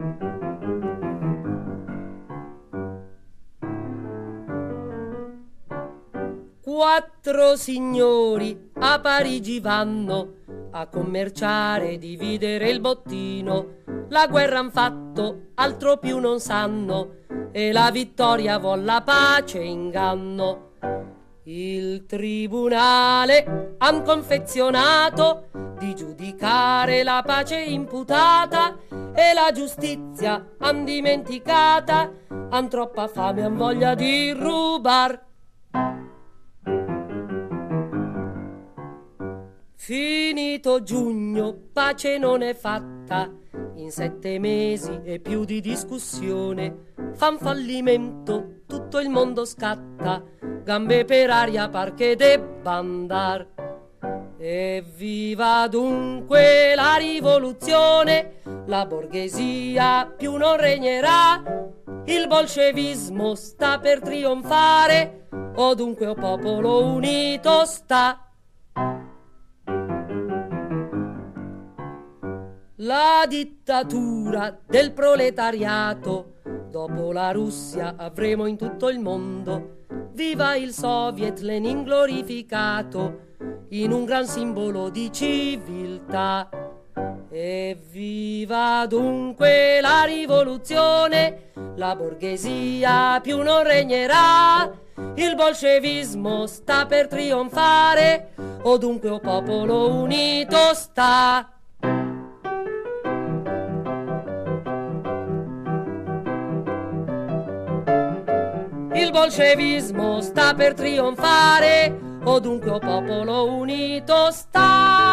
Quattro signori a Parigi vanno a commerciare, dividere il bottino. La guerra han fatto, altro più non sanno, e la vittoria vuol la pace inganno. Il tribunale han confezionato di giudicare la pace imputata, e la giustizia han dimenticata, han troppa fame, han voglia di rubar. Finito giugno, pace non è fatta, in 7 mesi e più di discussione, fan fallimento, tutto il mondo scatta, gambe per aria par che debba andar. Evviva dunque la rivoluzione, la borghesia più non regnerà, il bolscevismo sta per trionfare, o dunque o popolo unito sta. La dittatura del proletariato, dopo la Russia avremo in tutto il mondo. Viva il Soviet, Lenin glorificato, in un gran simbolo di civiltà. Evviva dunque la rivoluzione, la borghesia più non regnerà, il bolscevismo sta per trionfare, o dunque o popolo unito sta. Il bolscevismo sta per trionfare, o dunque o popolo unito sta.